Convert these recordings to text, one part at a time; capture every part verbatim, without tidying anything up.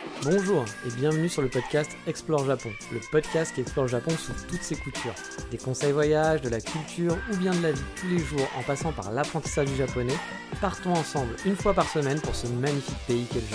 Bonjour et bienvenue sur le podcast Explore Japon, le podcast qui explore le Japon sous toutes ses coutures. Des conseils voyage, de la culture ou bien de la vie tous les jours en passant par l'apprentissage du japonais, partons ensemble une fois par semaine pour ce magnifique pays qu'est le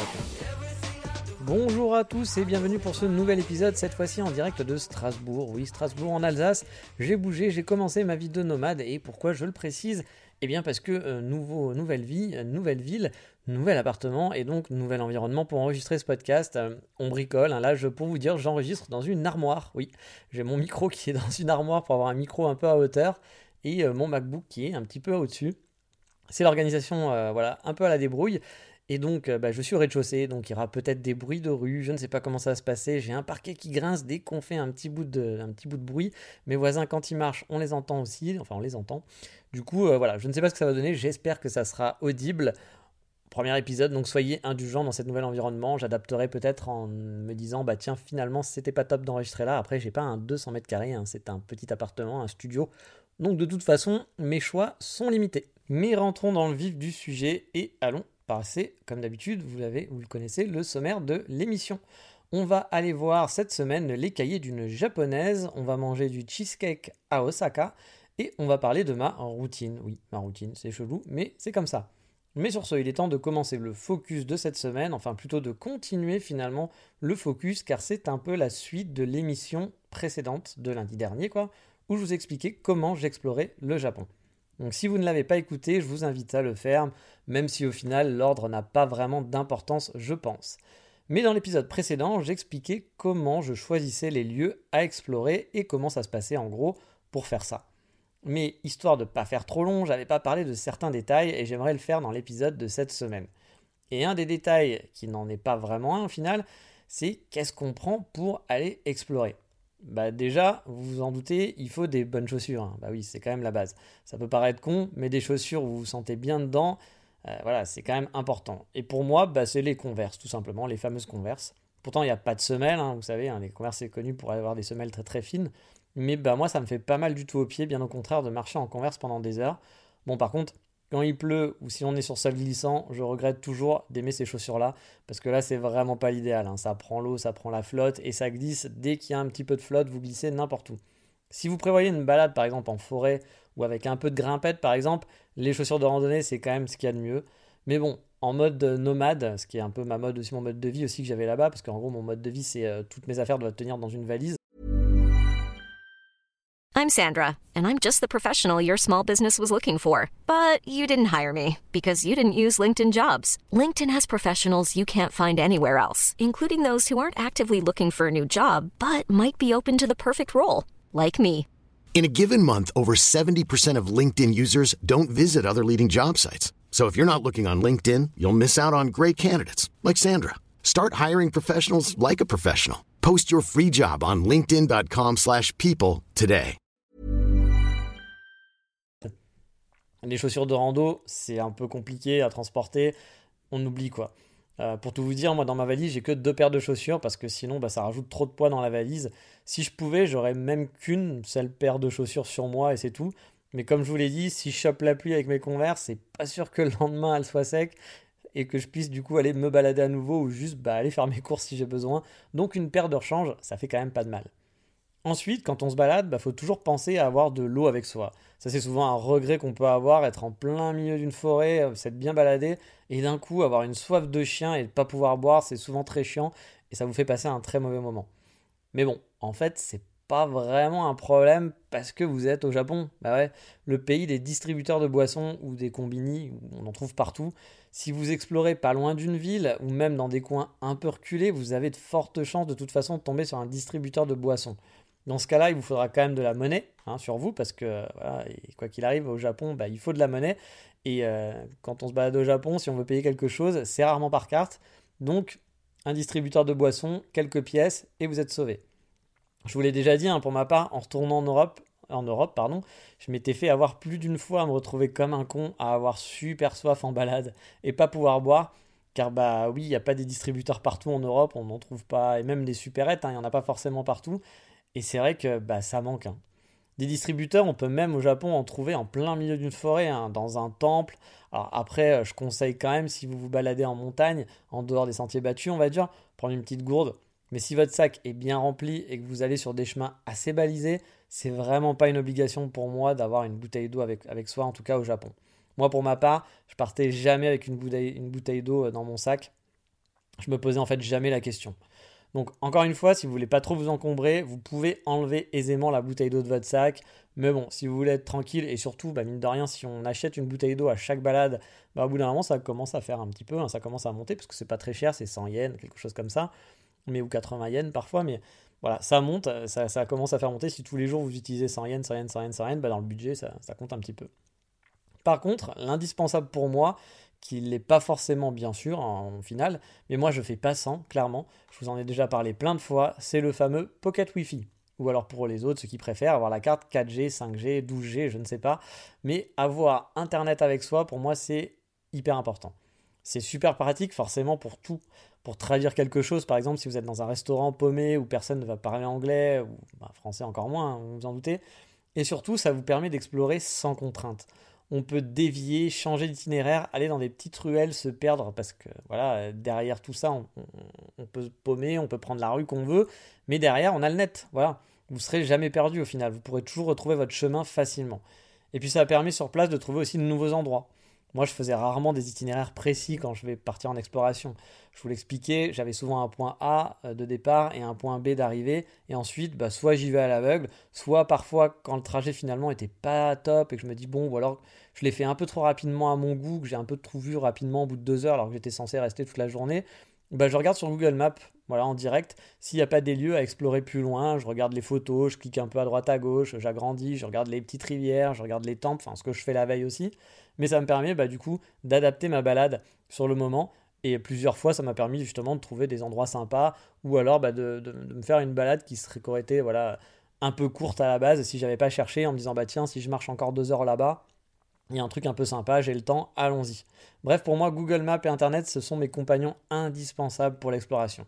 Japon. Bonjour à tous et bienvenue pour ce nouvel épisode, cette fois-ci en direct de Strasbourg. Oui, Strasbourg en Alsace, j'ai bougé, j'ai commencé ma vie de nomade et pourquoi je le précise ? Eh bien parce que euh, nouveau, nouvelle vie, euh, nouvelle ville, nouvel appartement et donc nouvel environnement pour enregistrer ce podcast. Euh, on bricole, hein, là je pour vous dire j'enregistre dans une armoire, oui. J'ai mon micro qui est dans une armoire pour avoir un micro un peu à hauteur et euh, mon MacBook qui est un petit peu au-dessus. C'est l'organisation euh, voilà, un peu à la débrouille. Et donc, euh, bah, je suis au rez-de-chaussée, donc il y aura peut-être des bruits de rue, je ne sais pas comment ça va se passer. J'ai un parquet qui grince dès qu'on fait un petit bout de, un petit bout de bruit. Mes voisins, quand ils marchent, on les entend aussi, enfin on les entend. Du coup, euh, voilà, je ne sais pas ce que ça va donner, j'espère que ça sera audible. Premier épisode, donc soyez indulgents dans cet nouvel environnement. J'adapterai peut-être en me disant, bah tiens, finalement, c'était pas top d'enregistrer là. Après, j'ai pas un deux cents mètres carrés, hein, c'est un petit appartement, un studio. Donc de toute façon, mes choix sont limités. Mais rentrons dans le vif du sujet et allons passer, comme d'habitude, vous l'avez, vous le connaissez, le sommaire de l'émission. On va aller voir cette semaine les cahiers d'une japonaise, on va manger du cheesecake à Osaka et on va parler de ma routine. Oui, ma routine, c'est chelou, mais c'est comme ça. Mais sur ce, il est temps de commencer le focus de cette semaine, enfin plutôt de continuer finalement le focus, car c'est un peu la suite de l'émission précédente de lundi dernier, quoi, où je vous expliquais comment j'explorais le Japon. Donc si vous ne l'avez pas écouté, je vous invite à le faire, même si au final l'ordre n'a pas vraiment d'importance, je pense. Mais dans l'épisode précédent, j'expliquais comment je choisissais les lieux à explorer et comment ça se passait en gros pour faire ça. Mais histoire de ne pas faire trop long, j'avais pas parlé de certains détails et j'aimerais le faire dans l'épisode de cette semaine. Et un des détails qui n'en est pas vraiment un au final, c'est qu'est-ce qu'on prend pour aller explorer. Bah déjà, vous vous en doutez, il faut des bonnes chaussures. Hein. Bah oui, c'est quand même la base. Ça peut paraître con, mais des chaussures où vous vous sentez bien dedans, euh, voilà, c'est quand même important. Et pour moi, bah, c'est les Converse, tout simplement, les fameuses Converse. Pourtant, il n'y a pas de semelles, hein, vous savez, hein, les Converse c'est connu pour avoir des semelles très très fines. Mais bah moi, ça me fait pas mal du tout au pied, bien au contraire, de marcher en Converse pendant des heures. Bon, par contre, quand il pleut ou si on est sur sol glissant, je regrette toujours d'aimer ces chaussures-là parce que là, c'est vraiment pas l'idéal. Hein. Ça prend l'eau, ça prend la flotte et ça glisse. Dès qu'il y a un petit peu de flotte, vous glissez n'importe où. Si vous prévoyez une balade, par exemple, en forêt ou avec un peu de grimpette, par exemple, les chaussures de randonnée, c'est quand même ce qu'il y a de mieux. Mais bon, en mode nomade, ce qui est un peu ma mode aussi, mon mode de vie aussi que j'avais là-bas, parce qu'en gros, mon mode de vie, c'est euh, toutes mes affaires doivent tenir dans une valise. I'm Sandra, and I'm just the professional your small business was looking for. But you didn't hire me because you didn't use LinkedIn Jobs. LinkedIn has professionals you can't find anywhere else, including those who aren't actively looking for a new job, but might be open to the perfect role, like me. In a given month, over seventy percent of LinkedIn users don't visit other leading job sites. So if you're not looking on LinkedIn, you'll miss out on great candidates, like Sandra. Start hiring professionals like a professional. Post your free job on linkedin dot com slash people today. Les chaussures de rando, c'est un peu compliqué à transporter, on oublie quoi. Euh, pour tout vous dire, moi dans ma valise, j'ai que deux paires de chaussures parce que sinon bah, ça rajoute trop de poids dans la valise. Si je pouvais, j'aurais même qu'une seule paire de chaussures sur moi et c'est tout. Mais comme je vous l'ai dit, si je chope la pluie avec mes Converse, c'est pas sûr que le lendemain elle soit sec et que je puisse du coup aller me balader à nouveau ou juste bah, aller faire mes courses si j'ai besoin. Donc une paire de rechange, ça fait quand même pas de mal. Ensuite, quand on se balade, il bah, faut toujours penser à avoir de l'eau avec soi. Ça, c'est souvent un regret qu'on peut avoir, être en plein milieu d'une forêt, s'être bien baladé, et d'un coup avoir une soif de chien et ne pas pouvoir boire, c'est souvent très chiant, et ça vous fait passer un très mauvais moment. Mais bon, en fait, c'est pas vraiment un problème parce que vous êtes au Japon. Bah ouais, le pays des distributeurs de boissons ou des combini, on en trouve partout. Si vous explorez pas loin d'une ville ou même dans des coins un peu reculés, vous avez de fortes chances de toute façon de tomber sur un distributeur de boissons. Dans ce cas-là, il vous faudra quand même de la monnaie hein, sur vous parce que voilà, et quoi qu'il arrive au Japon, bah, il faut de la monnaie. Et euh, quand on se balade au Japon, si on veut payer quelque chose, c'est rarement par carte. Donc, un distributeur de boissons, quelques pièces et vous êtes sauvé. Je vous l'ai déjà dit, hein, pour ma part, en retournant en Europe, en Europe pardon, je m'étais fait avoir plus d'une fois à me retrouver comme un con, à avoir super soif en balade et pas pouvoir boire. Car bah oui, il n'y a pas des distributeurs partout en Europe, on n'en trouve pas, et même des supérettes, hein, il n'y en a pas forcément partout. Et c'est vrai que bah, ça manque. Hein. Des distributeurs, on peut même au Japon en trouver en plein milieu d'une forêt, hein, dans un temple. Alors après, je conseille quand même, si vous vous baladez en montagne, en dehors des sentiers battus, on va dire, prendre une petite gourde. Mais si votre sac est bien rempli et que vous allez sur des chemins assez balisés, c'est vraiment pas une obligation pour moi d'avoir une bouteille d'eau avec, avec soi, en tout cas au Japon. Moi, pour ma part, je partais jamais avec une bouteille, une bouteille d'eau dans mon sac. Je me posais en fait jamais la question. Donc encore une fois, si vous voulez pas trop vous encombrer, vous pouvez enlever aisément la bouteille d'eau de votre sac. Mais bon, si vous voulez être tranquille et surtout, bah, mine de rien, si on achète une bouteille d'eau à chaque balade, bah, au bout d'un moment, ça commence à faire un petit peu, hein, ça commence à monter parce que c'est pas très cher, c'est cent yens, quelque chose comme ça, mais ou quatre-vingts yens parfois, mais voilà, ça monte, ça, ça commence à faire monter. Si tous les jours vous utilisez cent yens, cent yens, cent yens, cent yens, bah, dans le budget, ça, ça compte un petit peu. Par contre, l'indispensable pour moi, qui n'est pas forcément bien sûr en final, mais moi je fais pas sans, clairement, je vous en ai déjà parlé plein de fois, c'est le fameux Pocket Wi-Fi. Ou alors pour les autres, ceux qui préfèrent avoir la carte quatre G, cinq G, douze G, je ne sais pas. Mais avoir Internet avec soi, pour moi, c'est hyper important. C'est super pratique forcément pour tout. Pour traduire quelque chose, par exemple, si vous êtes dans un restaurant paumé où personne ne va parler anglais, ou bah, français encore moins, hein, vous vous en doutez. Et surtout, ça vous permet d'explorer sans contrainte. On peut dévier, changer d'itinéraire, aller dans des petites ruelles, se perdre, parce que voilà, derrière tout ça, on, on, on peut se paumer, on peut prendre la rue qu'on veut, mais derrière, on a le net, voilà. Vous ne serez jamais perdu au final, vous pourrez toujours retrouver votre chemin facilement. Et puis ça permet sur place de trouver aussi de nouveaux endroits. Moi, je faisais rarement des itinéraires précis quand je vais partir en exploration. Je vous l'expliquais, j'avais souvent un point A de départ et un point B d'arrivée. Et ensuite, bah, soit j'y vais à l'aveugle, soit parfois quand le trajet finalement était pas top et que je me dis bon, ou alors je l'ai fait un peu trop rapidement à mon goût, que j'ai un peu trop vu rapidement au bout de deux heures alors que j'étais censé rester toute la journée, bah, je regarde sur Google Maps, voilà, en direct, s'il n'y a pas des lieux à explorer plus loin, je regarde les photos, je clique un peu à droite à gauche, j'agrandis, je regarde les petites rivières, je regarde les temples, enfin ce que je fais la veille aussi. Mais ça me permet bah, du coup d'adapter ma balade sur le moment. Et plusieurs fois, ça m'a permis justement de trouver des endroits sympas ou alors bah, de, de, de me faire une balade qui serait, qui aurait été voilà, un peu courte à la base si j'avais pas cherché en me disant bah tiens, si je marche encore deux heures là-bas, il y a un truc un peu sympa, j'ai le temps, allons-y. Bref, pour moi, Google Maps et Internet, ce sont mes compagnons indispensables pour l'exploration.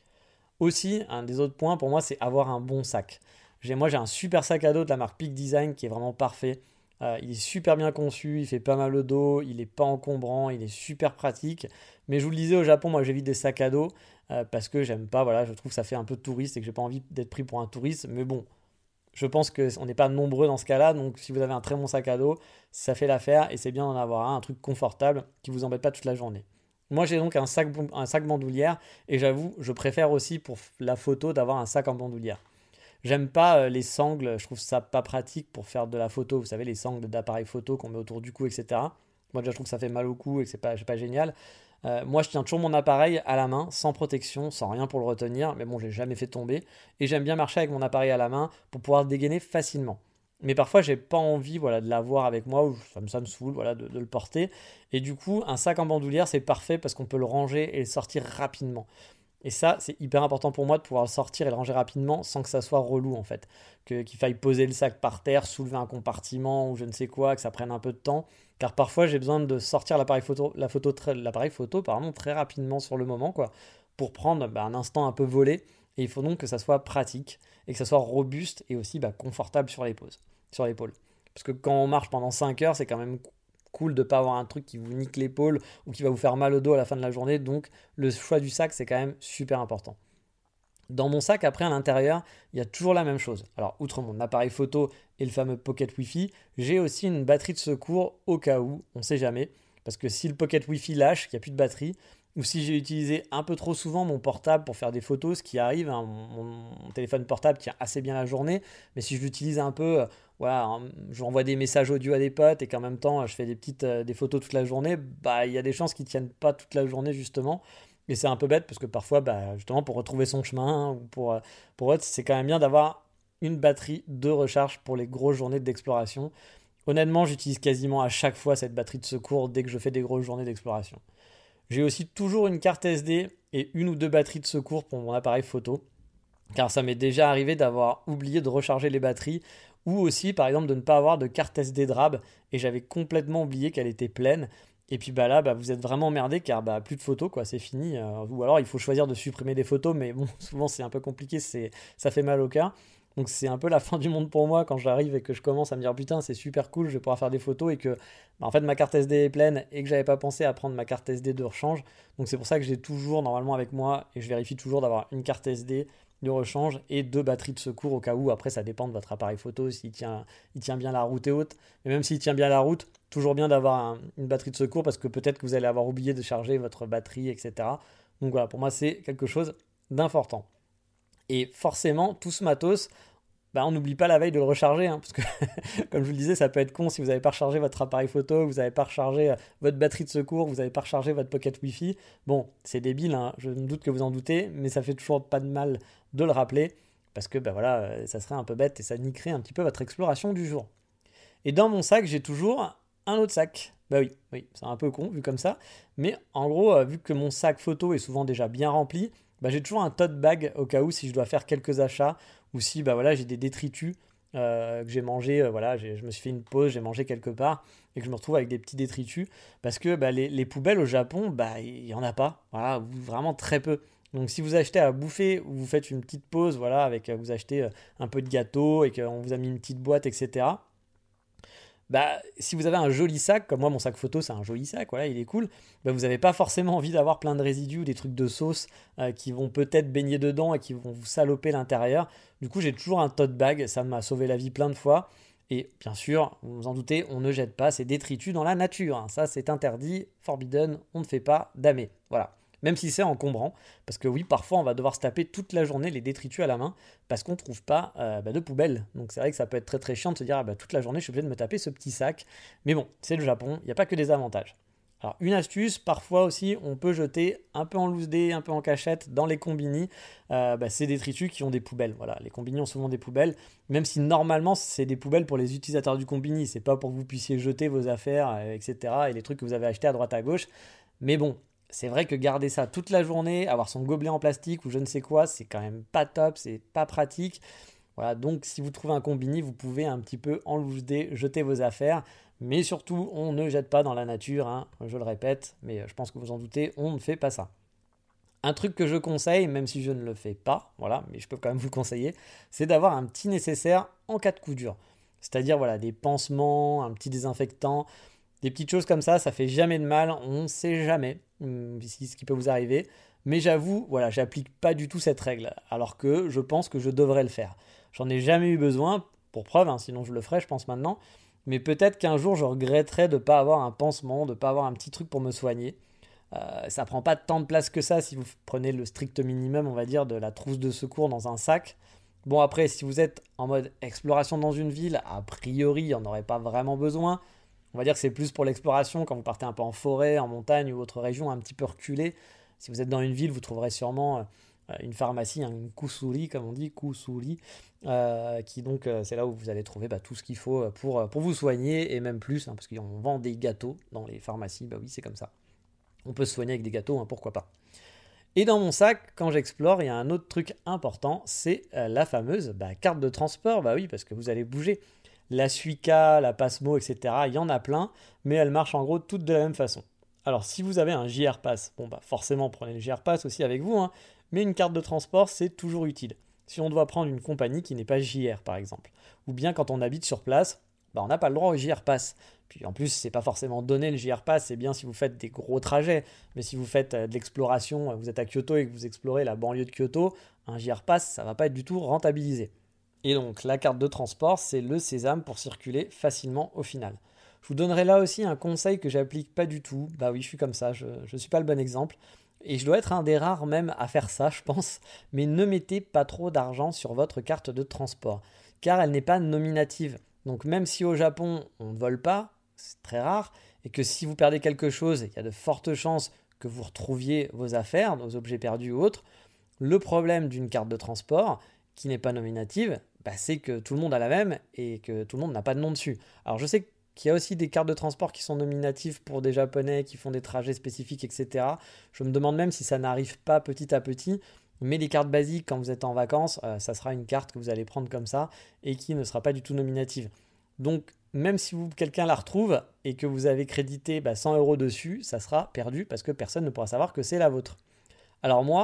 Aussi, un des autres points pour moi, c'est avoir un bon sac. J'ai, moi, j'ai un super sac à dos de la marque Peak Design qui est vraiment parfait. Euh, il est super bien conçu, il fait pas mal de dos, il n'est pas encombrant, il est super pratique. Mais je vous le disais, au Japon, moi j'évite des sacs à dos euh, parce que j'aime pas, voilà, je trouve que ça fait un peu touriste et que j'ai pas envie d'être pris pour un touriste. Mais bon, je pense qu'on n'est pas nombreux dans ce cas-là, donc si vous avez un très bon sac à dos, ça fait l'affaire et c'est bien d'en avoir un, un truc confortable qui ne vous embête pas toute la journée. Moi j'ai donc un sac, un sac bandoulière et j'avoue, je préfère aussi pour la photo d'avoir un sac en bandoulière. J'aime pas euh, les sangles, je trouve ça pas pratique pour faire de la photo, vous savez les sangles d'appareil photo qu'on met autour du cou, et cetera. Moi déjà je trouve que ça fait mal au cou et que c'est pas, c'est pas génial. Euh, moi je tiens toujours mon appareil à la main, sans protection, sans rien pour le retenir, mais bon je l'ai jamais fait tomber. Et j'aime bien marcher avec mon appareil à la main pour pouvoir dégainer facilement. Mais parfois j'ai pas envie voilà, de l'avoir avec moi, ou ça me, ça me saoule voilà, de, de le porter. Et du coup un sac en bandoulière c'est parfait parce qu'on peut le ranger et le sortir rapidement. Et ça, c'est hyper important pour moi de pouvoir le sortir et le ranger rapidement sans que ça soit relou en fait. Que, qu'il faille poser le sac par terre, soulever un compartiment ou je ne sais quoi, que ça prenne un peu de temps. Car parfois, j'ai besoin de sortir l'appareil photo, la photo très, l'appareil photo pardon, très rapidement sur le moment quoi, pour prendre bah, un instant un peu volé. Et il faut donc que ça soit pratique et que ça soit robuste et aussi bah, confortable sur l'épaule, sur l'épaule. Parce que quand on marche pendant cinq heures, c'est quand même cool de ne pas avoir un truc qui vous nique l'épaule ou qui va vous faire mal au dos à la fin de la journée. Donc le choix du sac, c'est quand même super important. Dans mon sac, après, à l'intérieur, il y a toujours la même chose. Alors, outre mon appareil photo et le fameux Pocket Wi-Fi, j'ai aussi une batterie de secours au cas où, on ne sait jamais. Parce que si le Pocket Wi-Fi lâche, qu'il n'y a plus de batterie, ou si j'ai utilisé un peu trop souvent mon portable pour faire des photos, ce qui arrive, hein, mon, mon téléphone portable tient assez bien la journée, mais si je l'utilise un peu, euh, voilà, hein, je envoie des messages audio à des potes et qu'en même temps je fais des petites euh, des photos toute la journée, bah il y a des chances qu'ils tiennent pas toute la journée justement. Et c'est un peu bête parce que parfois, bah, justement, pour retrouver son chemin hein, ou pour, pour autre, c'est quand même bien d'avoir une batterie de recharge pour les grosses journées d'exploration. Honnêtement, j'utilise quasiment à chaque fois cette batterie de secours dès que je fais des grosses journées d'exploration. J'ai aussi toujours une carte S D et une ou deux batteries de secours pour mon appareil photo, car ça m'est déjà arrivé d'avoir oublié de recharger les batteries ou aussi, par exemple, de ne pas avoir de carte S D D R A B et j'avais complètement oublié qu'elle était pleine. Et puis bah là, bah, vous êtes vraiment emmerdé car bah, plus de photos, quoi, c'est fini. Euh, ou alors il faut choisir de supprimer des photos, mais bon, souvent c'est un peu compliqué, c'est, ça fait mal au cœur. Donc c'est un peu la fin du monde pour moi quand j'arrive et que je commence à me dire putain c'est super cool, je vais pouvoir faire des photos et que bah, en fait ma carte S D est pleine et que j'avais pas pensé à prendre ma carte S D de rechange. Donc c'est pour ça que j'ai toujours normalement avec moi et je vérifie toujours d'avoir une carte S D de rechange et deux batteries de secours au cas où. Après ça dépend de votre appareil photo s'il tient, il tient bien la route et autres. Mais même s'il tient bien la route, toujours bien d'avoir un, une batterie de secours parce que peut-être que vous allez avoir oublié de charger votre batterie, et cetera. Donc voilà, pour moi c'est quelque chose d'important. Et forcément, tout ce matos, bah, on n'oublie pas la veille de le recharger, hein, parce que comme je vous le disais, ça peut être con si vous n'avez pas rechargé votre appareil photo, vous n'avez pas rechargé euh, votre batterie de secours, vous n'avez pas rechargé votre pocket Wi-Fi. Bon, c'est débile, hein, je me doute que vous en doutez, mais ça fait toujours pas de mal de le rappeler, parce que bah, voilà, euh, ça serait un peu bête et ça niquerait un petit peu votre exploration du jour. Et dans mon sac, j'ai toujours un autre sac. Bah oui, oui, c'est un peu con vu comme ça, mais en gros, euh, vu que mon sac photo est souvent déjà bien rempli, bah, j'ai toujours un tote bag au cas où si je dois faire quelques achats ou si bah, voilà, j'ai des détritus euh, que j'ai mangé, euh, voilà, j'ai, je me suis fait une pause, j'ai mangé quelque part et que je me retrouve avec des petits détritus parce que bah, les, les poubelles au Japon, bah, il n'y en a pas, voilà, ou vraiment très peu. Donc si vous achetez à bouffer ou vous faites une petite pause, voilà, avec vous achetez un peu de gâteau et qu'on vous a mis une petite boîte, et cetera. Bah, si vous avez un joli sac, comme moi mon sac photo c'est un joli sac, voilà, il est cool, bah, vous n'avez pas forcément envie d'avoir plein de résidus ou des trucs de sauce euh, qui vont peut-être baigner dedans et qui vont vous saloper l'intérieur. Du coup j'ai toujours un tote bag, ça m'a sauvé la vie plein de fois. Et bien sûr, vous vous en doutez, on ne jette pas ces détritus dans la nature, hein. Ça c'est interdit, forbidden, on ne fait pas damer, voilà. Même si c'est encombrant, parce que oui, parfois on va devoir se taper toute la journée les détritus à la main, parce qu'on ne trouve pas euh, bah, de poubelle. Donc c'est vrai que ça peut être très très chiant de se dire, ah, bah, toute la journée je suis obligé de me taper ce petit sac. Mais bon, c'est le Japon, il n'y a pas que des avantages. Alors une astuce, parfois aussi on peut jeter un peu en loose day, un peu en cachette dans les combini, euh, bah, ces détritus qui ont des poubelles. Voilà, les combini ont souvent des poubelles, même si normalement c'est des poubelles pour les utilisateurs du combini, c'est pas pour que vous puissiez jeter vos affaires, euh, et cetera. Et les trucs que vous avez achetés à droite à gauche. Mais bon, c'est vrai que garder ça toute la journée, avoir son gobelet en plastique ou je ne sais quoi, c'est quand même pas top, c'est pas pratique. Voilà, donc si vous trouvez un combini, vous pouvez un petit peu en loose day jeter vos affaires. Mais surtout, on ne jette pas dans la nature, hein, je le répète, mais je pense que vous en doutez, on ne fait pas ça. Un truc que je conseille, même si je ne le fais pas, voilà, mais je peux quand même vous le conseiller, c'est d'avoir un petit nécessaire en cas de coup dur. C'est-à-dire voilà, des pansements, un petit désinfectant, des petites choses comme ça, ça fait jamais de mal, on ne sait jamais hum, ce qui peut vous arriver. Mais j'avoue, voilà, j'applique pas du tout cette règle, alors que je pense que je devrais le faire. J'en ai jamais eu besoin, pour preuve, hein, sinon je le ferais, je pense maintenant. Mais peut-être qu'un jour je regretterais de ne pas avoir un pansement, de ne pas avoir un petit truc pour me soigner. Euh, ça prend pas tant de place que ça si vous prenez le strict minimum, on va dire, de la trousse de secours dans un sac. Bon après, si vous êtes en mode exploration dans une ville, a priori, il n'y en aurait pas vraiment besoin. On va dire que c'est plus pour l'exploration quand vous partez un peu en forêt, en montagne ou autre région un petit peu reculée. Si vous êtes dans une ville, vous trouverez sûrement une pharmacie, une kusuri comme on dit, kusuri, euh, qui donc euh, c'est là où vous allez trouver bah, tout ce qu'il faut pour, pour vous soigner et même plus, hein, parce qu'on vend des gâteaux dans les pharmacies, bah oui c'est comme ça. On peut se soigner avec des gâteaux, hein, pourquoi pas. Et dans mon sac, quand j'explore, il y a un autre truc important, c'est euh, la fameuse bah, carte de transport, bah oui, parce que vous allez bouger. La Suica, la Passmo, et cetera, il y en a plein, mais elles marchent en gros toutes de la même façon. Alors si vous avez un J R Pass, bon bah forcément prenez le J R Pass aussi avec vous, hein, mais une carte de transport c'est toujours utile. Si on doit prendre une compagnie qui n'est pas J R par exemple, ou bien quand on habite sur place, bah on n'a pas le droit au J R Pass. Puis en plus c'est pas forcément donné le J R Pass, c'est bien si vous faites des gros trajets, mais si vous faites de l'exploration, vous êtes à Kyoto et que vous explorez la banlieue de Kyoto, un J R Pass ça va pas être du tout rentabilisé. Et donc la carte de transport c'est le sésame pour circuler facilement au final. Je vous donnerai là aussi un conseil que j'applique pas du tout. Bah oui, je suis comme ça, je ne suis pas le bon exemple. Et je dois être un des rares même à faire ça, je pense. Mais ne mettez pas trop d'argent sur votre carte de transport, car elle n'est pas nominative. Donc même si au Japon, on ne vole pas, c'est très rare, et que si vous perdez quelque chose, il y a de fortes chances que vous retrouviez vos affaires, vos objets perdus ou autres, le problème d'une carte de transport qui n'est pas nominative, bah, c'est que tout le monde a la même et que tout le monde n'a pas de nom dessus. Alors je sais que qu'il y a aussi des cartes de transport qui sont nominatives pour des Japonais qui font des trajets spécifiques, et cetera. Je me demande même si ça n'arrive pas petit à petit, mais les cartes basiques, quand vous êtes en vacances, euh, ça sera une carte que vous allez prendre comme ça et qui ne sera pas du tout nominative. Donc, même si vous, quelqu'un la retrouve et que vous avez crédité bah, cent euros dessus, ça sera perdu parce que personne ne pourra savoir que c'est la vôtre. Alors moi,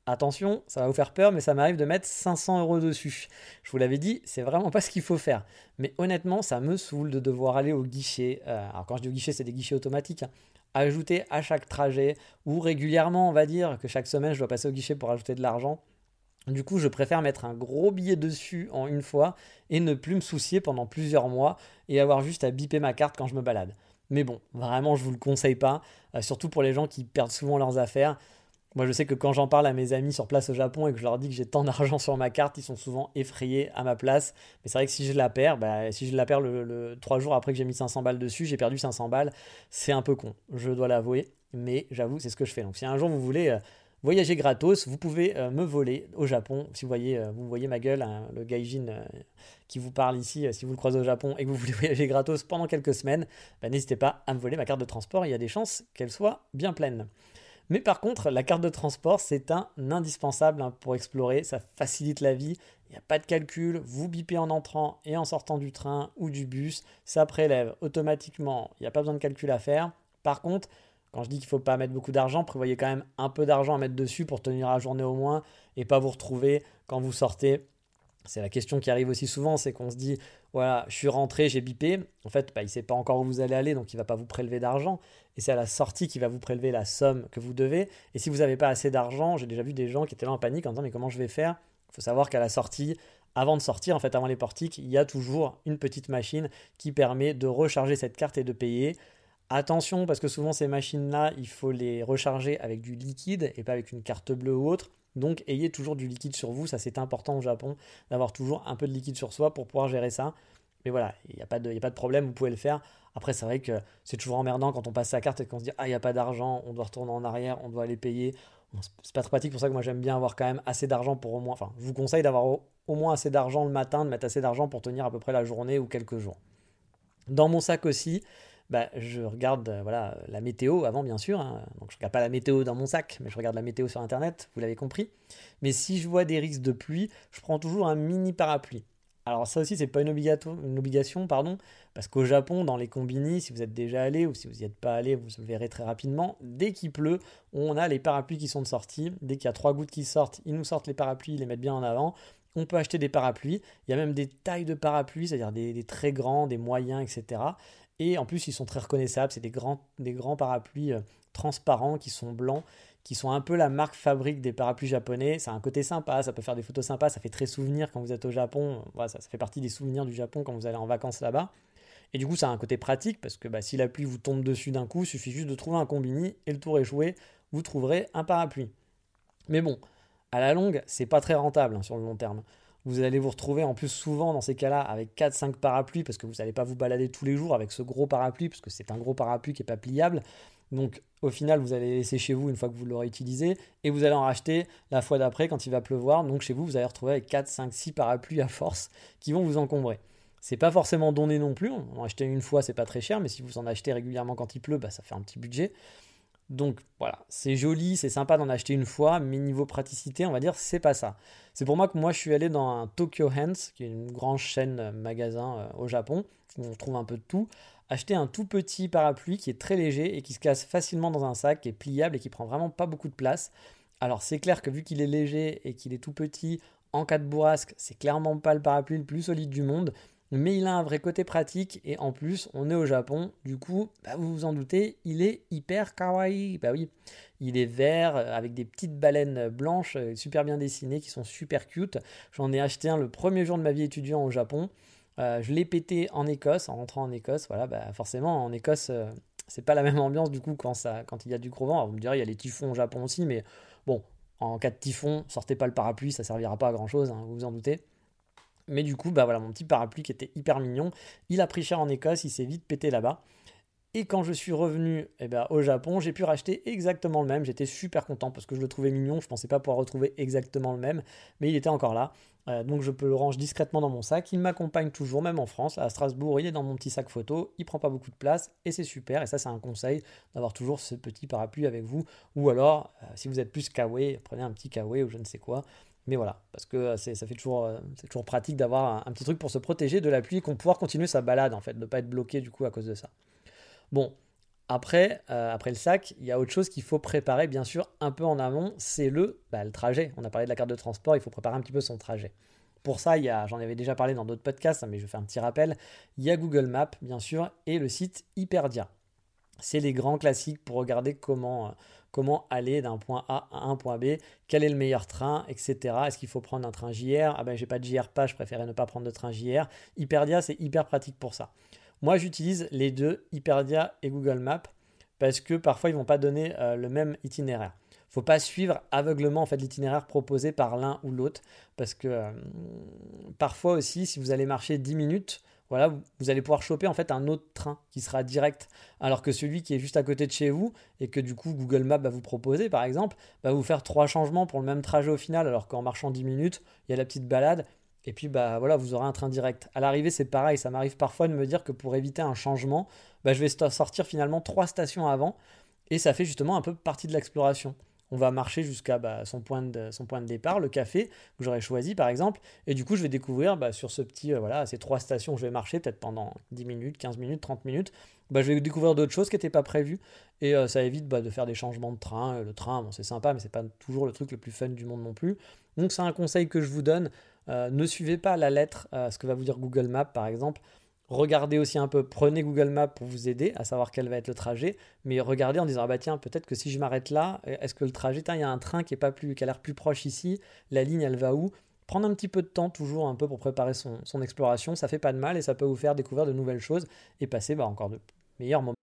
Attention, ça va vous faire peur, mais ça m'arrive de mettre cinq cents euros dessus. Je vous l'avais dit, c'est vraiment pas ce qu'il faut faire. Mais honnêtement, ça me saoule de devoir aller au guichet. Euh, alors quand je dis au guichet, c'est des guichets automatiques. Hein. Ajouter à chaque trajet, ou régulièrement, on va dire, que chaque semaine, je dois passer au guichet pour ajouter de l'argent. Du coup, je préfère mettre un gros billet dessus en une fois et ne plus me soucier pendant plusieurs mois et avoir juste à biper ma carte quand je me balade. Mais bon, vraiment, je ne vous le conseille pas, euh, surtout pour les gens qui perdent souvent leurs affaires. Moi, je sais que quand j'en parle à mes amis sur place au Japon et que je leur dis que j'ai tant d'argent sur ma carte, ils sont souvent effrayés à ma place. Mais c'est vrai que si je la perds, bah, si je la perds le, le trois jours après que j'ai mis cinq cents balles dessus, j'ai perdu cinq cents balles. C'est un peu con, je dois l'avouer. Mais j'avoue, c'est ce que je fais. Donc si un jour vous voulez euh, voyager gratos, vous pouvez euh, me voler au Japon. Si vous voyez, euh, vous voyez ma gueule, hein, le gaijin euh, qui vous parle ici, euh, si vous le croisez au Japon et que vous voulez voyager gratos pendant quelques semaines, bah, n'hésitez pas à me voler ma carte de transport. Il y a des chances qu'elle soit bien pleine. Mais par contre, la carte de transport, c'est un indispensable hein, pour explorer. Ça facilite la vie. Il n'y a pas de calcul. Vous bipez en entrant et en sortant du train ou du bus. Ça prélève automatiquement. Il n'y a pas besoin de calcul à faire. Par contre, quand je dis qu'il ne faut pas mettre beaucoup d'argent, prévoyez quand même un peu d'argent à mettre dessus pour tenir la journée au moins et pas vous retrouver quand vous sortez. C'est la question qui arrive aussi souvent, c'est qu'on se dit, voilà, je suis rentré, j'ai bipé. En fait, bah, il ne sait pas encore où vous allez aller, donc il ne va pas vous prélever d'argent. Et c'est à la sortie qu'il va vous prélever la somme que vous devez. Et si vous n'avez pas assez d'argent, j'ai déjà vu des gens qui étaient là en panique en disant, mais comment je vais faire ? Il faut savoir qu'à la sortie, avant de sortir, en fait, avant les portiques, il y a toujours une petite machine qui permet de recharger cette carte et de payer. Attention, parce que souvent ces machines-là, il faut les recharger avec du liquide et pas avec une carte bleue ou autre. Donc ayez toujours du liquide sur vous, ça c'est important au Japon, d'avoir toujours un peu de liquide sur soi pour pouvoir gérer ça. Mais voilà, il n'y a pas de, il n'y a pas de problème, vous pouvez le faire. Après c'est vrai que c'est toujours emmerdant quand on passe sa carte et qu'on se dit « Ah, il n'y a pas d'argent, on doit retourner en arrière, on doit aller payer. » Bon, c'est pas très pratique, pour ça que moi j'aime bien avoir quand même assez d'argent pour au moins... Enfin, je vous conseille d'avoir au, au moins assez d'argent le matin, de mettre assez d'argent pour tenir à peu près la journée ou quelques jours. Dans mon sac aussi, bah, je regarde euh, voilà, la météo avant, bien sûr. Hein. Donc, je ne regarde pas la météo dans mon sac, mais je regarde la météo sur Internet, vous l'avez compris. Mais si je vois des risques de pluie, je prends toujours un mini parapluie. Alors ça aussi, c'est pas une, obligato- une obligation, pardon, parce qu'au Japon, dans les combini, si vous êtes déjà allé ou si vous n'y êtes pas allé, vous le verrez très rapidement, dès qu'il pleut, on a les parapluies qui sont de sortie. Dès qu'il y a trois gouttes qui sortent, ils nous sortent les parapluies, ils les mettent bien en avant. On peut acheter des parapluies. Il y a même des tailles de parapluies, c'est-à-dire des, des très grands, des moyens, et cetera. Et en plus, ils sont très reconnaissables. C'est des grands, des grands parapluies euh, transparents qui sont blancs, qui sont un peu la marque fabrique des parapluies japonais. Ça a un côté sympa, ça peut faire des photos sympas, ça fait très souvenir quand vous êtes au Japon. Voilà, ça, ça fait partie des souvenirs du Japon quand vous allez en vacances là-bas. Et du coup, ça a un côté pratique parce que bah, si la pluie vous tombe dessus d'un coup, il suffit juste de trouver un combini et le tour est joué, vous trouverez un parapluie. Mais bon, à la longue, c'est pas très rentable hein, sur le long terme. Vous allez vous retrouver en plus souvent dans ces cas-là avec quatre cinq parapluies parce que vous n'allez pas vous balader tous les jours avec ce gros parapluie parce que c'est un gros parapluie qui n'est pas pliable. Donc au final, vous allez laisser chez vous une fois que vous l'aurez utilisé et vous allez en racheter la fois d'après quand il va pleuvoir. Donc chez vous, vous allez retrouver avec quatre cinq six parapluies à force qui vont vous encombrer. C'est pas forcément donné non plus. En acheter une fois, c'est pas très cher, mais si vous en achetez régulièrement quand il pleut, bah, ça fait un petit budget. Donc voilà, c'est joli, c'est sympa d'en acheter une fois, mais niveau praticité, on va dire, c'est pas ça. C'est pour moi que moi je suis allé dans un Tokyo Hands, qui est une grande chaîne magasin euh, au Japon, où on trouve un peu de tout, acheter un tout petit parapluie qui est très léger et qui se casse facilement dans un sac, qui est pliable et qui prend vraiment pas beaucoup de place. Alors c'est clair que vu qu'il est léger et qu'il est tout petit, en cas de bourrasque, c'est clairement pas le parapluie le plus solide du monde, mais il a un vrai côté pratique et en plus on est au Japon, du coup bah, vous vous en doutez, il est hyper kawaii. Bah oui, il est vert avec des petites baleines blanches super bien dessinées qui sont super cute. J'en ai acheté un le premier jour de ma vie étudiant au Japon. Euh, je l'ai pété en Écosse, en rentrant en Écosse. Voilà, bah forcément en Écosse euh, c'est pas la même ambiance du coup quand, ça, quand il y a du gros vent. Alors, vous me direz il y a les typhons au Japon aussi, mais bon, en cas de typhon, sortez pas le parapluie, ça servira pas à grand chose, hein, vous vous en doutez. Mais du coup, bah voilà, mon petit parapluie qui était hyper mignon, il a pris cher en Écosse, il s'est vite pété là-bas. Et quand je suis revenu eh ben, au Japon, j'ai pu racheter exactement le même. J'étais super content parce que je le trouvais mignon. Je ne pensais pas pouvoir retrouver exactement le même, mais il était encore là. Euh, donc je peux le ranger discrètement dans mon sac. Il m'accompagne toujours, même en France. À Strasbourg, il est dans mon petit sac photo. Il ne prend pas beaucoup de place et c'est super. Et ça, c'est un conseil d'avoir toujours ce petit parapluie avec vous. Ou alors, euh, si vous êtes plus kawaii, prenez un petit kawaii ou je ne sais quoi. Mais voilà, parce que c'est, ça fait toujours, c'est toujours pratique d'avoir un, un petit truc pour se protéger de la pluie et qu'on pouvoir continuer sa balade en fait, de ne pas être bloqué du coup à cause de ça. Bon, Après, euh, après le sac, il y a autre chose qu'il faut préparer, bien sûr, un peu en amont, c'est le, bah, le trajet. On a parlé de la carte de transport, il faut préparer un petit peu son trajet. Pour ça, il y a, j'en avais déjà parlé dans d'autres podcasts, mais je fais un petit rappel, il y a Google Maps, bien sûr, et le site Hyperdia. C'est les grands classiques pour regarder comment, euh, comment aller d'un point A à un point B, quel est le meilleur train, et cetera. Est-ce qu'il faut prendre un train J R ? Ah ben j'ai pas de J R pas, je préférais ne pas prendre de train J R. Hyperdia, c'est hyper pratique pour ça. Moi, j'utilise les deux, Hyperdia et Google Maps, parce que parfois, ils ne vont pas donner euh, le même itinéraire. Il ne faut pas suivre aveuglement en fait, l'itinéraire proposé par l'un ou l'autre, parce que euh, parfois aussi, si vous allez marcher dix minutes, voilà, vous, vous allez pouvoir choper en fait, un autre train qui sera direct, alors que celui qui est juste à côté de chez vous, et que du coup, Google Maps va vous proposer, par exemple, va vous faire trois changements pour le même trajet au final, alors qu'en marchant dix minutes, il y a la petite balade, et puis bah voilà, vous aurez un train direct. À l'arrivée, c'est pareil, ça m'arrive parfois de me dire que pour éviter un changement, bah, je vais sortir finalement trois stations avant, et ça fait justement un peu partie de l'exploration. On va marcher jusqu'à bah, son, point de, son point de départ, le café que j'aurais choisi par exemple, et du coup je vais découvrir bah, sur ce petit, euh, voilà, ces trois stations où je vais marcher peut-être pendant dix minutes, quinze minutes, trente minutes, bah, je vais découvrir d'autres choses qui n'étaient pas prévues, et euh, ça évite bah, de faire des changements de train. Le train, bon, c'est sympa, mais c'est pas toujours le truc le plus fun du monde non plus. Donc c'est un conseil que je vous donne. Euh, ne suivez pas à la lettre euh, ce que va vous dire Google Maps par exemple. Regardez aussi un peu, prenez Google Maps pour vous aider à savoir quel va être le trajet, mais regardez en disant ah bah tiens, peut-être que si je m'arrête là, est-ce que le trajet, il y a un train qui, est pas plus, qui a l'air plus proche ici, la ligne elle va où? Prendre un petit peu de temps toujours un peu pour préparer son, son exploration, ça fait pas de mal et ça peut vous faire découvrir de nouvelles choses et passer bah, encore de meilleurs moments.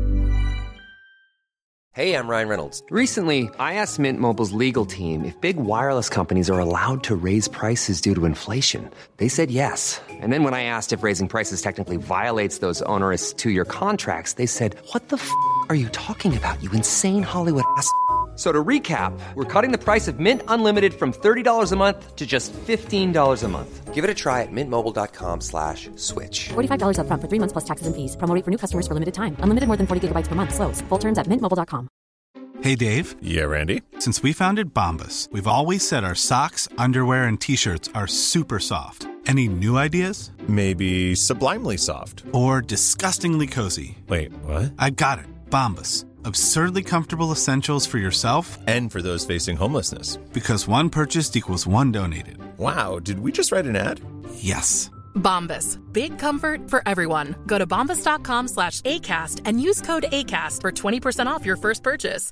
Hey, I'm Ryan Reynolds. Recently, I asked Mint Mobile's legal team if big wireless companies are allowed to raise prices due to inflation. They said yes. And then when I asked if raising prices technically violates those onerous two-year contracts, they said, what the f*** are you talking about, you insane Hollywood ass f- So to recap, we're cutting the price of Mint Unlimited from thirty dollars a month to just fifteen dollars a month. Give it a try at mintmobile.com slash switch. forty-five dollars up front for three months plus taxes and fees. Promo rate for new customers for limited time. Unlimited more than forty gigabytes per month. Slows full terms at mint mobile dot com. Hey, Dave. Yeah, Randy. Since we founded Bombas, we've always said our socks, underwear, and T-shirts are super soft. Any new ideas? Maybe sublimely soft. Or disgustingly cozy. Wait, what? I got it. Bombas. Absurdly comfortable essentials for yourself and for those facing homelessness. Because one purchased equals one donated. Wow, did we just write an ad? Yes. Bombas. Big comfort for everyone. Go to bombas.com slash ACAST and use code ACAST for twenty percent off your first purchase.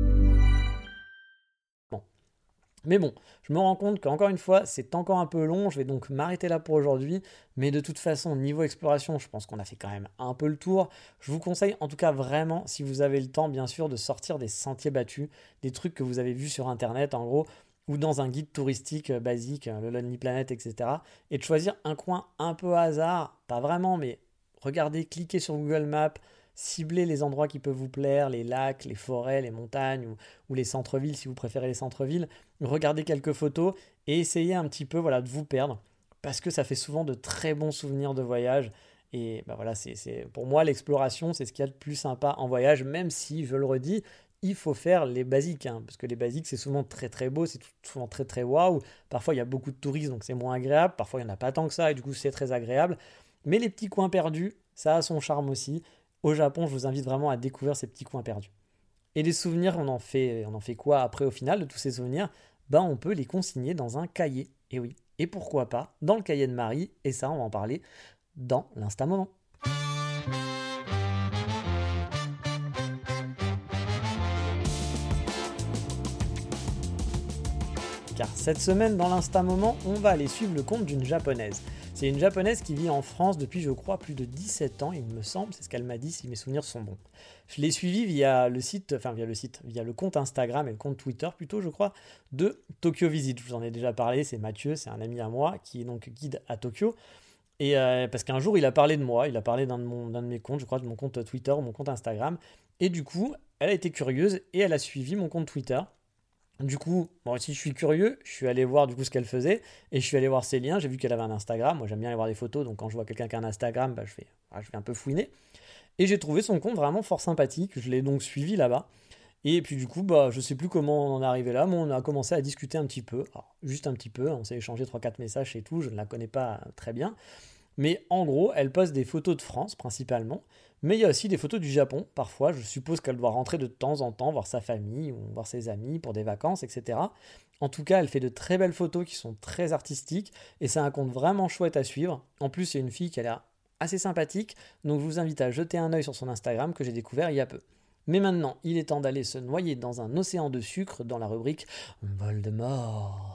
Bon. Mais bon, je me rends compte qu'encore une fois, c'est encore un peu long. Je vais donc m'arrêter là pour aujourd'hui. Mais de toute façon, niveau exploration, je pense qu'on a fait quand même un peu le tour. Je vous conseille en tout cas vraiment, si vous avez le temps, bien sûr, de sortir des sentiers battus, des trucs que vous avez vus sur Internet, en gros, ou dans un guide touristique basique, le Lonely Planet, et cetera. Et de choisir un coin un peu hasard, pas vraiment, mais regardez, cliquez sur Google Maps, ciblez les endroits qui peuvent vous plaire, les lacs, les forêts, les montagnes ou, ou les centres-villes si vous préférez les centres-villes. Regardez quelques photos et essayez un petit peu voilà, de vous perdre parce que ça fait souvent de très bons souvenirs de voyage. Et bah voilà, c'est, c'est, pour moi, l'exploration, c'est ce qu'il y a de plus sympa en voyage, même si, je le redis, il faut faire les basiques, hein, parce que les basiques, c'est souvent très très beau, c'est souvent très très waouh. Parfois, il y a beaucoup de touristes, donc c'est moins agréable. Parfois, il n'y en a pas tant que ça, et du coup, c'est très agréable. Mais les petits coins perdus, ça a son charme aussi. Au Japon, je vous invite vraiment à découvrir ces petits coins perdus. Et les souvenirs, on en fait, on en fait quoi après au final de tous ces souvenirs? Ben, on peut les consigner dans un cahier, et oui. Et pourquoi pas dans le cahier de Marie, et ça, on va en parler dans l'Insta Moment. Car cette semaine, dans l'Insta Moment, on va aller suivre le compte d'une japonaise. C'est une japonaise qui vit en France depuis, je crois, plus de dix-sept ans, il me semble, c'est ce qu'elle m'a dit, si mes souvenirs sont bons. Je l'ai suivie via le site, enfin via le site, via le compte Instagram et le compte Twitter plutôt, je crois, de Tokyo Visit. Je vous en ai déjà parlé, c'est Mathieu, c'est un ami à moi, qui est donc guide à Tokyo. Et euh, parce qu'un jour, il a parlé de moi, il a parlé d'un de, mon, d'un de mes comptes, je crois, de mon compte Twitter ou mon compte Instagram. Et du coup, elle a été curieuse et elle a suivi mon compte Twitter. Du coup, moi aussi je suis curieux, je suis allé voir du coup ce qu'elle faisait et je suis allé voir ses liens, j'ai vu qu'elle avait un Instagram, moi j'aime bien aller voir des photos, donc quand je vois quelqu'un qui a un Instagram, bah, je, fais, bah, je vais un peu fouiner. Et j'ai trouvé son compte vraiment fort sympathique, je l'ai donc suivi là-bas. Et puis du coup, bah, je sais plus comment on en est arrivé là, mais on a commencé à discuter un petit peu, alors, juste un petit peu, on s'est échangé trois quatre messages et tout, je ne la connais pas très bien. Mais en gros, elle poste des photos de France principalement, mais il y a aussi des photos du Japon. Parfois, je suppose qu'elle doit rentrer de temps en temps voir sa famille ou voir ses amis pour des vacances, et cetera. En tout cas, elle fait de très belles photos qui sont très artistiques et c'est un compte vraiment chouette à suivre. En plus, c'est une fille qui a l'air assez sympathique, donc je vous invite à jeter un œil sur son Instagram que j'ai découvert il y a peu. Mais maintenant, il est temps d'aller se noyer dans un océan de sucre dans la rubrique Voldemort.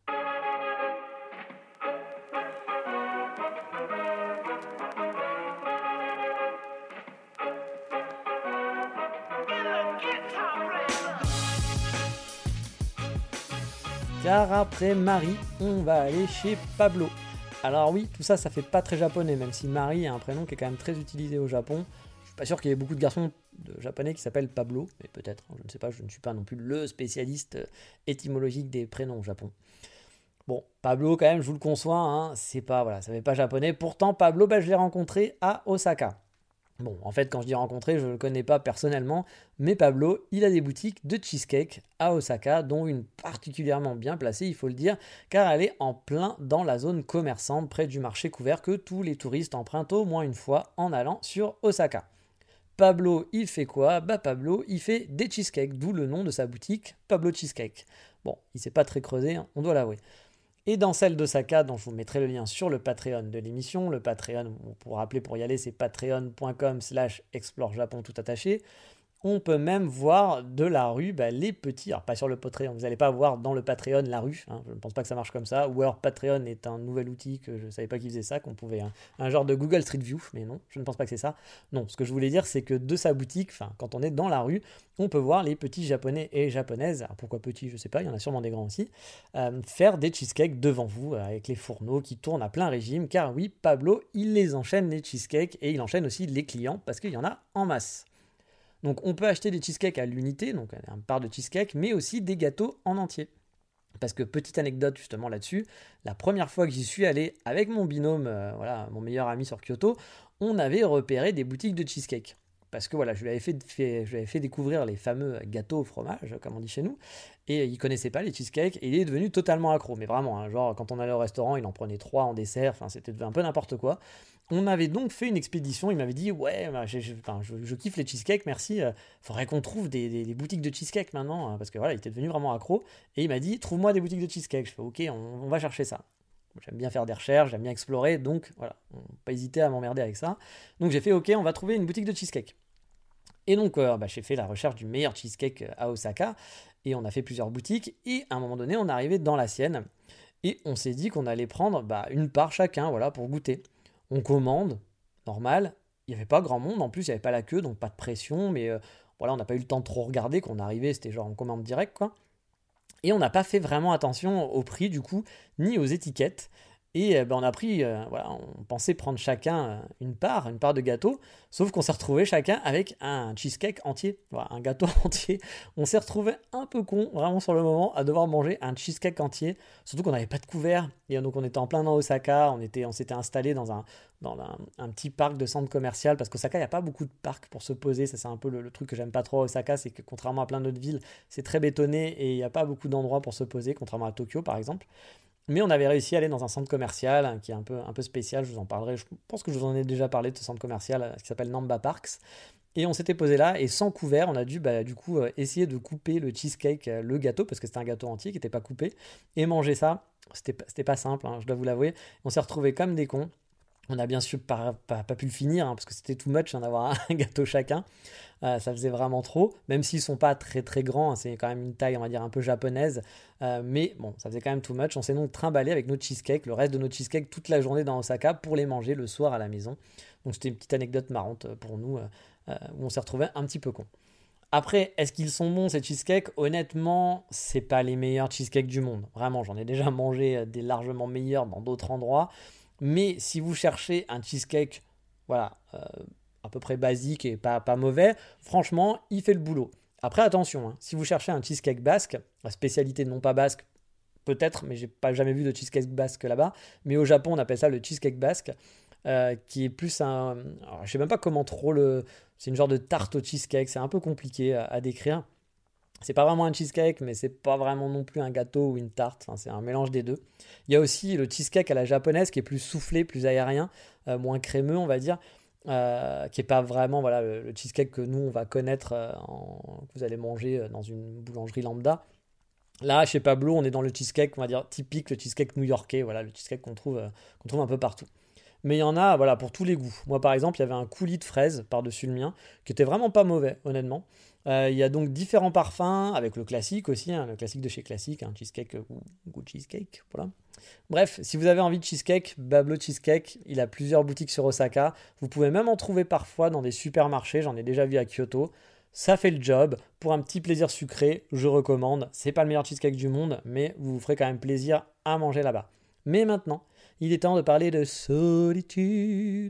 Car après Marie, on va aller chez Pablo. Alors oui, tout ça, ça fait pas très japonais, même si Marie est un prénom qui est quand même très utilisé au Japon. Je suis pas sûr qu'il y ait beaucoup de garçons de japonais qui s'appellent Pablo, mais peut-être, je ne sais pas, je ne suis pas non plus le spécialiste étymologique des prénoms au Japon. Bon, Pablo, quand même, je vous le conçois, hein, c'est pas, voilà, ça fait pas japonais. Pourtant, Pablo, bah, je l'ai rencontré à Osaka. Bon, en fait, quand je dis rencontrer, je ne le connais pas personnellement, mais Pablo, il a des boutiques de cheesecake à Osaka, dont une particulièrement bien placée, il faut le dire, car elle est en plein dans la zone commerçante, près du marché couvert que tous les touristes empruntent au moins une fois en allant sur Osaka. Pablo, il fait quoi ? Bah Pablo, il fait des cheesecakes, d'où le nom de sa boutique, Pablo Cheesecake. Bon, il s'est pas très creusé, hein, on doit l'avouer. Et dans celle d'Osaka, dont je vous mettrai le lien sur le Patreon de l'émission, le Patreon, pour rappeler, pour y aller, c'est patreon.com slash explorejapon tout attaché. On peut même voir de la rue bah, les petits, alors pas sur le Patreon, vous n'allez pas voir dans le Patreon la rue, hein, je ne pense pas que ça marche comme ça, ou alors Patreon est un nouvel outil que je ne savais pas qu'il faisait ça, qu'on pouvait, hein, un genre de Google Street View, mais non, je ne pense pas que c'est ça. Non, ce que je voulais dire, c'est que de sa boutique, enfin, quand on est dans la rue, on peut voir les petits japonais et japonaises, alors pourquoi petits, je ne sais pas, il y en a sûrement des grands aussi, euh, faire des cheesecakes devant vous, euh, avec les fourneaux qui tournent à plein régime, car oui, Pablo, il les enchaîne les cheesecakes, et il enchaîne aussi les clients, parce qu'il y en a en masse. Donc on peut acheter des cheesecakes à l'unité, donc un part de cheesecake, mais aussi des gâteaux en entier. Parce que petite anecdote justement là-dessus, la première fois que j'y suis allé avec mon binôme, euh, voilà, mon meilleur ami sur Kyoto, on avait repéré des boutiques de cheesecake. Parce que voilà, je lui avais fait, fait, je lui avais fait découvrir les fameux gâteaux au fromage, comme on dit chez nous, et il connaissait pas les cheesecakes, et il est devenu totalement accro, mais vraiment, hein, genre quand on allait au restaurant, il en prenait trois en dessert, enfin c'était un peu n'importe quoi. On avait donc fait une expédition, il m'avait dit, ouais, bah, je, je, je, je kiffe les cheesecakes, merci, euh, faudrait qu'on trouve des, des, des boutiques de cheesecake maintenant, hein, parce que voilà, il était devenu vraiment accro, et il m'a dit, trouve-moi des boutiques de cheesecake. Je fais, ok, on, on va chercher ça. J'aime bien faire des recherches, j'aime bien explorer, donc voilà, on n'a pas hésité à m'emmerder avec ça. Donc j'ai fait, ok, on va trouver une boutique de cheesecake. Et donc, euh, bah, j'ai fait la recherche du meilleur cheesecake à Osaka, et on a fait plusieurs boutiques, et à un moment donné, on est arrivé dans la sienne, et on s'est dit qu'on allait prendre bah, une part chacun, voilà, pour goûter. On commande, normal, il n'y avait pas grand monde, en plus il n'y avait pas la queue, donc pas de pression, mais euh, voilà, on n'a pas eu le temps de trop regarder, qu'on est arrivé, c'était genre en commande direct, quoi. Et on n'a pas fait vraiment attention au prix, du coup, ni aux étiquettes. Et euh, ben, on a pris, euh, voilà, on pensait prendre chacun euh, une part, une part de gâteau, sauf qu'on s'est retrouvé chacun avec un cheesecake entier, voilà, un gâteau entier. On s'est retrouvé un peu con, vraiment sur le moment, à devoir manger un cheesecake entier, surtout qu'on n'avait pas de couvert. Et donc on était en plein dans Osaka, on, était, on s'était installé dans, un, dans un, un petit parc de centre commercial, parce qu'Osaka, il n'y a pas beaucoup de parcs pour se poser, ça c'est un peu le, le truc que j'aime pas trop à Osaka, c'est que contrairement à plein d'autres villes, c'est très bétonné et il n'y a pas beaucoup d'endroits pour se poser, contrairement à Tokyo par exemple. Mais on avait réussi à aller dans un centre commercial hein, qui est un peu, un peu spécial, je vous en parlerai, je pense que je vous en ai déjà parlé de ce centre commercial euh, qui s'appelle Namba Parks. Et on s'était posé là, et sans couvert, on a dû bah, du coup euh, essayer de couper le cheesecake, euh, le gâteau, parce que c'était un gâteau entier qui n'était pas coupé, et manger ça. C'était, c'était pas simple, hein, je dois vous l'avouer. On s'est retrouvés comme des cons. On a bien sûr pas, pas, pas pu le finir, hein, parce que c'était too much hein, d'avoir un gâteau chacun. Euh, ça faisait vraiment trop, même s'ils sont pas très très grands, hein, c'est quand même une taille on va dire un peu japonaise, euh, mais bon, ça faisait quand même too much. On s'est donc trimballé avec nos cheesecakes, le reste de nos cheesecakes toute la journée dans Osaka pour les manger le soir à la maison. Donc c'était une petite anecdote marrante pour nous, euh, euh, où on s'est retrouvé un petit peu con. Après, est-ce qu'ils sont bons ces cheesecakes ? Honnêtement, c'est pas les meilleurs cheesecakes du monde. Vraiment, j'en ai déjà mangé des largement meilleurs dans d'autres endroits. Mais si vous cherchez un cheesecake, voilà, euh, à peu près basique et pas, pas mauvais, franchement, il fait le boulot. Après, attention, hein, si vous cherchez un cheesecake basque, la spécialité non pas basque, peut-être, mais j'ai pas jamais vu de cheesecake basque là-bas, mais au Japon, on appelle ça le cheesecake basque, euh, qui est plus un... Alors, je sais même pas comment trop le... C'est une genre de tarte au cheesecake, c'est un peu compliqué à, à décrire. C'est pas vraiment un cheesecake, mais c'est pas vraiment non plus un gâteau ou une tarte. Enfin, c'est un mélange des deux. Il y a aussi le cheesecake à la japonaise qui est plus soufflé, plus aérien, euh, moins crémeux, on va dire, euh, qui est pas vraiment voilà le, le cheesecake que nous on va connaître, euh, en, que vous allez manger dans une boulangerie lambda. Là, chez Pablo, on est dans le cheesecake, on va dire typique, le cheesecake new-yorkais, voilà, le cheesecake qu'on trouve, euh, qu'on trouve un peu partout. Mais il y en a, voilà, pour tous les goûts. Moi, par exemple, il y avait un coulis de fraises par-dessus le mien, qui était vraiment pas mauvais, honnêtement. Euh, il y a donc différents parfums, avec le classique aussi, hein, le classique de chez Classique, un hein, cheesecake ou goût cheesecake, voilà. Bref, si vous avez envie de cheesecake, Pablo Cheesecake, il a plusieurs boutiques sur Osaka. Vous pouvez même en trouver parfois dans des supermarchés, j'en ai déjà vu à Kyoto. Ça fait le job. Pour un petit plaisir sucré, je recommande. C'est pas le meilleur cheesecake du monde, mais vous vous ferez quand même plaisir à manger là-bas. Mais maintenant, il est temps de parler de solitude.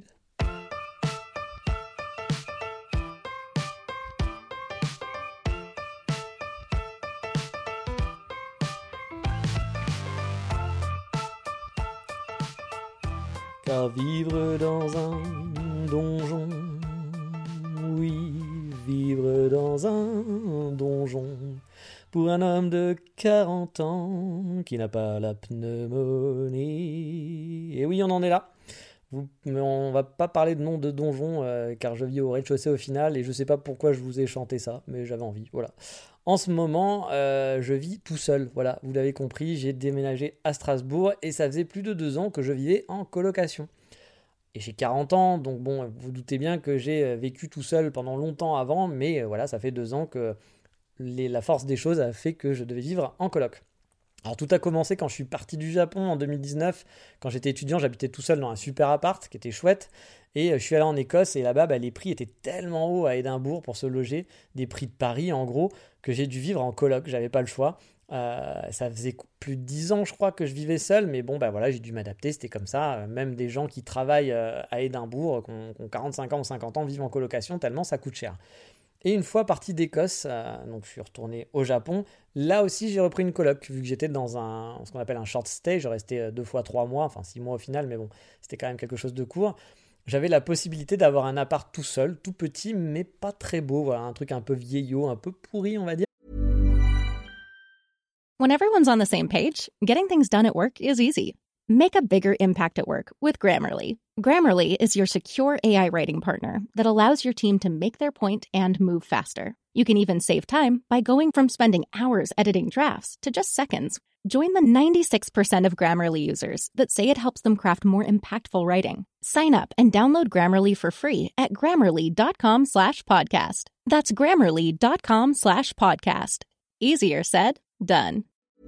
Car vivre dans un donjon, oui, vivre dans un donjon, pour un homme de quarante ans qui n'a pas la pneumonie. Et oui, on en est là. Vous, mais on va pas parler de nom de donjon, euh, car je vis au rez-de-chaussée au final, et je sais pas pourquoi je vous ai chanté ça, mais j'avais envie, voilà. En ce moment, euh, je vis tout seul, voilà, vous l'avez compris, j'ai déménagé à Strasbourg, et ça faisait plus de deux ans que je vivais en colocation. Et j'ai quarante ans, donc bon, vous doutez bien que j'ai vécu tout seul pendant longtemps avant, mais voilà, ça fait deux ans que les, la force des choses a fait que je devais vivre en coloc. Alors tout a commencé quand je suis parti du Japon en deux mille dix-neuf. Quand j'étais étudiant, j'habitais tout seul dans un super appart qui était chouette. Et je suis allé en Écosse et là-bas, bah, les prix étaient tellement hauts à Édimbourg pour se loger, des prix de Paris en gros, que j'ai dû vivre en coloc, j'avais pas le choix. Euh, ça faisait plus de dix ans je crois que je vivais seul, mais bon bah voilà, j'ai dû m'adapter, c'était comme ça. Même des gens qui travaillent à Édimbourg, qui ont, qui ont quarante-cinq ans ou cinquante ans, vivent en colocation tellement ça coûte cher. Et une fois parti d'Écosse, euh, donc je suis retourné au Japon, là aussi j'ai repris une coloc, vu que j'étais dans un, ce qu'on appelle un short stay, je restais deux fois trois mois, enfin six mois au final, mais bon, c'était quand même quelque chose de court. J'avais la possibilité d'avoir un appart tout seul, tout petit, mais pas très beau, voilà, un truc un peu vieillot, un peu pourri on va dire. When everyone's on the same page, getting things done at work is easy. Make a bigger impact at work with Grammarly. Grammarly is your secure A I writing partner that allows your team to make their point and move faster. You can even save time by going from spending hours editing drafts to just seconds. Join the ninety-six percent of Grammarly users that say it helps them craft more impactful writing. Sign up and download Grammarly for free at grammarly.com slash podcast. That's grammarly.com slash podcast. Easier said, done.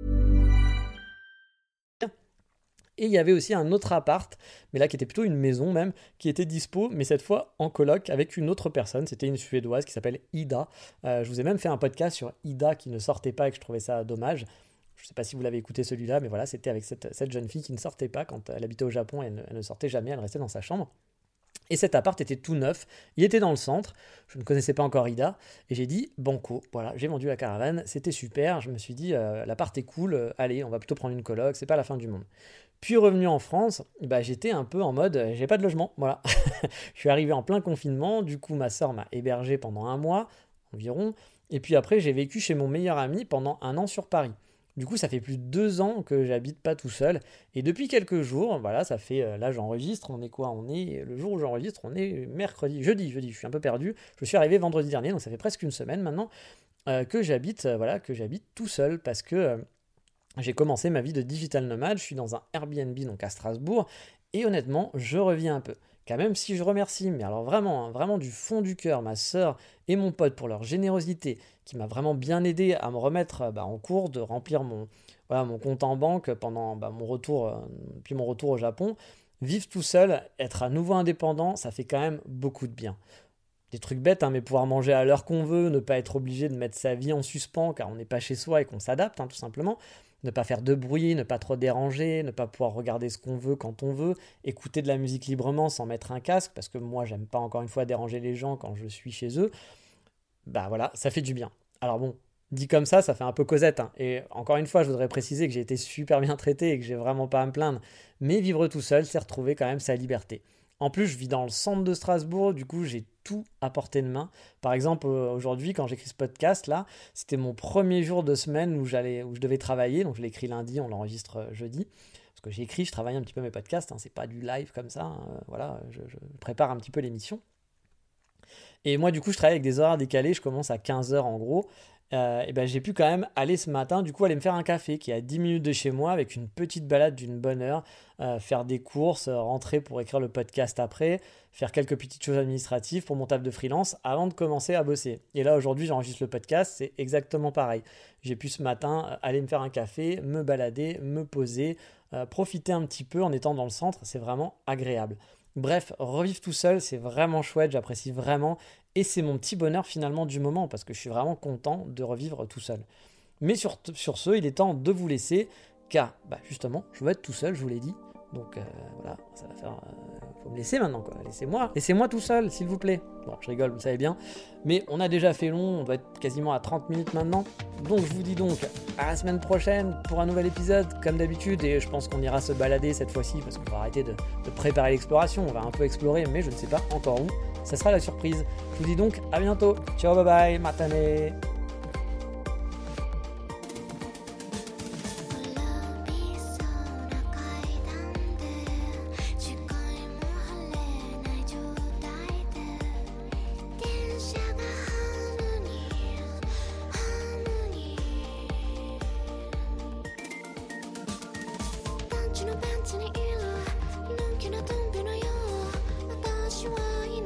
Et il y avait aussi un autre appart, mais là qui était plutôt une maison même, qui était dispo, mais cette fois en coloc avec une autre personne. C'était une Suédoise qui s'appelle Ida. Euh, je vous ai même fait un podcast sur Ida qui ne sortait pas et que je trouvais ça dommage. Je ne sais pas si vous l'avez écouté celui-là, mais voilà, c'était avec cette, cette jeune fille qui ne sortait pas quand elle habitait au Japon, et elle ne, elle ne sortait jamais, elle restait dans sa chambre. Et cet appart était tout neuf, il était dans le centre, je ne connaissais pas encore Ida, et j'ai dit banco, voilà, j'ai vendu la caravane, c'était super, je me suis dit euh, l'appart est cool, euh, allez, on va plutôt prendre une coloc, c'est pas la fin du monde. Puis revenu en France, bah, j'étais un peu en mode, euh, j'ai pas de logement, voilà. Je suis arrivé en plein confinement, du coup ma sœur m'a hébergé pendant un mois environ, et puis après j'ai vécu chez mon meilleur ami pendant un an sur Paris. Du coup, ça fait plus de deux ans que j'habite pas tout seul. Et depuis quelques jours, voilà, ça fait, euh, là j'enregistre, on est quoi? On est, le jour où j'enregistre, on est mercredi, jeudi, jeudi, je suis un peu perdu. Je suis arrivé vendredi dernier, donc ça fait presque une semaine maintenant, euh, que j'habite, euh, voilà, que j'habite tout seul, parce que euh, j'ai commencé ma vie de digital nomade, je suis dans un Airbnb, donc à Strasbourg, et honnêtement, je reviens un peu. Car même si je remercie, mais alors vraiment, hein, vraiment du fond du cœur, ma sœur et mon pote pour leur générosité, qui m'a vraiment bien aidé à me remettre bah, en cours, de remplir mon, voilà, mon compte en banque pendant bah, mon retour, euh, puis mon retour au Japon, vivre tout seul, être à nouveau indépendant, ça fait quand même beaucoup de bien. Des trucs bêtes, hein, mais pouvoir manger à l'heure qu'on veut, ne pas être obligé de mettre sa vie en suspens car on n'est pas chez soi et qu'on s'adapte, hein, tout simplement. Ne pas faire de bruit, ne pas trop déranger, ne pas pouvoir regarder ce qu'on veut quand on veut, écouter de la musique librement sans mettre un casque, parce que moi j'aime pas encore une fois déranger les gens quand je suis chez eux. Bah voilà, ça fait du bien. Alors bon, dit comme ça, ça fait un peu Cosette, hein. Et encore une fois, je voudrais préciser que j'ai été super bien traité et que j'ai vraiment pas à me plaindre. Mais vivre tout seul, c'est retrouver quand même sa liberté. En plus, je vis dans le centre de Strasbourg, du coup, j'ai tout à portée de main. Par exemple, aujourd'hui, quand j'écris ce podcast-là, c'était mon premier jour de semaine où, j'allais, où je devais travailler. Donc, je l'ai écrit lundi, on l'enregistre jeudi. Parce que j'ai écrit, je travaille un petit peu mes podcasts, hein, c'est pas du live comme ça. Hein, voilà, je, je prépare un petit peu l'émission. Et moi, du coup, je travaille avec des horaires décalés. Je commence à quinze heures en gros. Euh, et ben, j'ai pu quand même aller ce matin, du coup, aller me faire un café qui est à dix minutes de chez moi avec une petite balade d'une bonne heure, euh, faire des courses, euh, rentrer pour écrire le podcast après, faire quelques petites choses administratives pour mon taf de freelance avant de commencer à bosser. Et là, aujourd'hui, j'enregistre le podcast, c'est exactement pareil. J'ai pu ce matin euh, aller me faire un café, me balader, me poser, euh, profiter un petit peu en étant dans le centre, c'est vraiment agréable. Bref, revivre tout seul, c'est vraiment chouette, j'apprécie vraiment. Et c'est mon petit bonheur finalement du moment parce que je suis vraiment content de revivre tout seul. Mais sur, sur ce, il est temps de vous laisser car bah, justement, je vais être tout seul, je vous l'ai dit. Donc euh, voilà, ça va faire... Euh, faut me laisser maintenant quoi, laissez-moi, laissez-moi tout seul s'il vous plaît. Bon, je rigole, vous le savez bien. Mais on a déjà fait long, on doit être quasiment à trente minutes maintenant. Donc je vous dis donc à la semaine prochaine pour un nouvel épisode comme d'habitude. Et je pense qu'on ira se balader cette fois-ci parce qu'on va arrêter de, de préparer l'exploration. On va un peu explorer mais je ne sais pas encore où. Ça sera la surprise. Je vous dis donc à bientôt. Ciao, bye bye, matane. 「のんきなトンビのよう私は